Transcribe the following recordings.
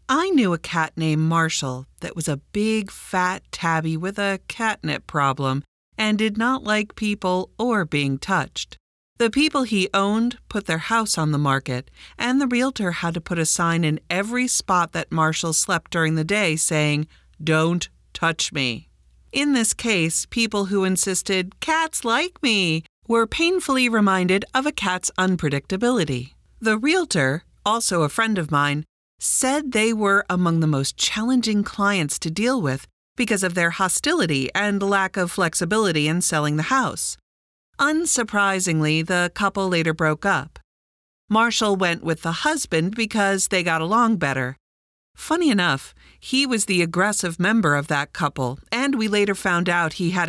I knew a cat named Marshall that was a big, fat tabby with a catnip problem and did not like people or being touched. The people he owned put their house on the market, and the realtor had to put a sign in every spot that Marshall slept during the day saying, "Don't touch me." In this case, people who insisted, "Cats like me," were painfully reminded of a cat's unpredictability. The realtor, also a friend of mine, said they were among the most challenging clients to deal with because of their hostility and lack of flexibility in selling the house. Unsurprisingly, the couple later broke up. Marshall went with the husband because they got along better. Funny enough, he was the aggressive member of that couple, and we later found out he had a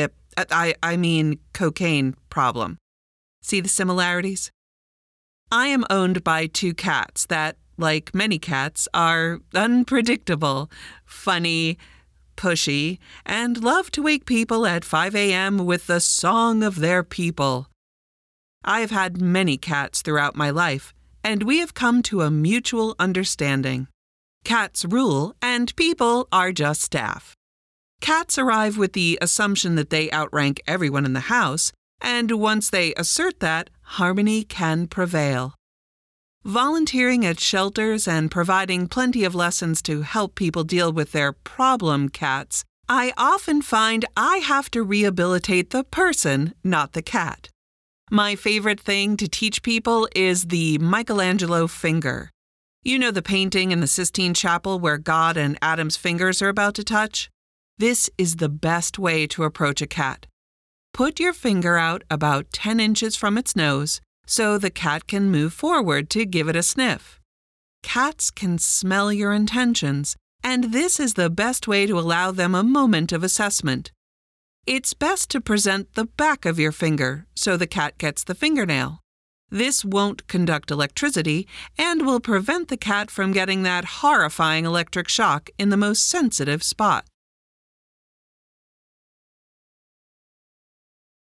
cocaine problem. See the similarities? I am owned by two cats that, like many cats, are unpredictable, funny, pushy, and love to wake people at 5 a.m. with the song of their people. I have had many cats throughout my life, and we have come to a mutual understanding. Cats rule, and people are just staff. Cats arrive with the assumption that they outrank everyone in the house, and once they assert that, harmony can prevail. Volunteering at shelters and providing plenty of lessons to help people deal with their problem cats, I often find I have to rehabilitate the person, not the cat. My favorite thing to teach people is the Michelangelo finger. You know the painting in the Sistine Chapel where God and Adam's fingers are about to touch? This is the best way to approach a cat. Put your finger out about 10 inches from its nose so the cat can move forward to give it a sniff. Cats can smell your intentions, and this is the best way to allow them a moment of assessment. It's best to present the back of your finger so the cat gets the fingernail. This won't conduct electricity and will prevent the cat from getting that horrifying electric shock in the most sensitive spot.